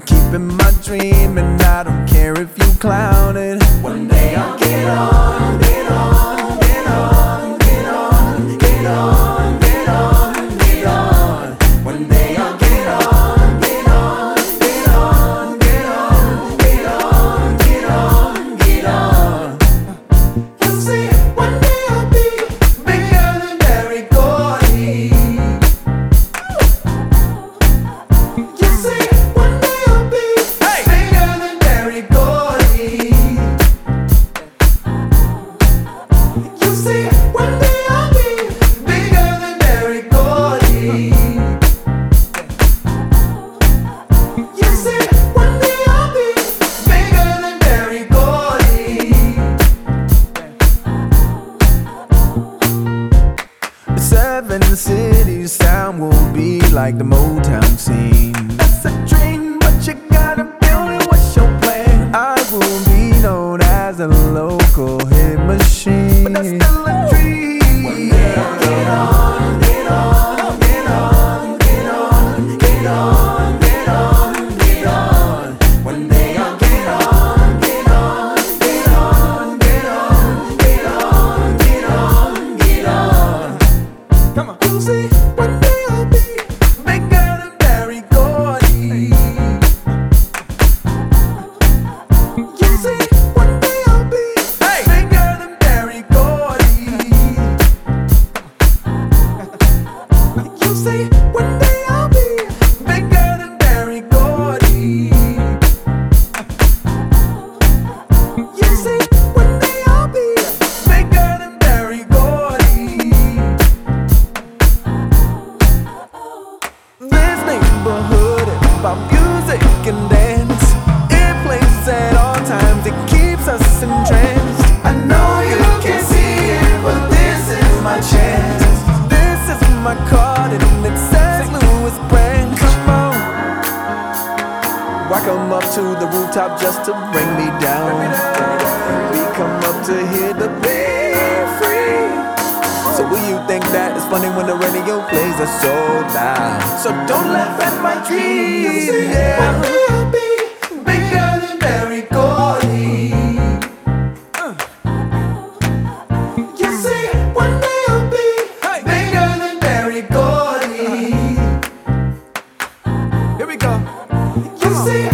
keeping my dream, and I don't care if you clown it. One day I'll get on, get on, get on, get on, get on, get on, get on. One day I'll get on, get on, get on, get on, get on, get on, get on. You see, one day I'll be bigger than Berry Gordy. You see, one day I'll be bigger than Berry Gordy. You see, one day I'll be bigger than Berry Gordy. You see, one day I'll be bigger than Berry Gordy. Seven cities sound will be like the Motown scene. That's a dream, but you gotta build it. What's your plan? I will be known as a local hit machine, but that's still a dream. One day I'll get on, get on, get on, get on, get on, get on, get on. One day I'll get on, get on, get on, get on, get on, get on, get on. Come on. You see, one day I'll be bigger than Berry Gordy. You see, one day I'll be bigger than Berry Gordy. You see, one day I'll be bigger than Berry Gordy. You see, one day I'll be bigger than Berry Gordy. This neighborhood is about music and dance. It plays at all times, it keeps us entranced. I know you can't see it, but this is my chance. This is my card and it says Louis Branch. Come on, why come up to the rooftop just to bring me down? We come up to hear the beat free. So will you think that it's funny when the radio plays us so loud? So don't laugh at my dreams. Yeah. One day I'll be bigger than Berry Gordy. You see, one day I'll be bigger than Berry Gordy. Here we go. You see.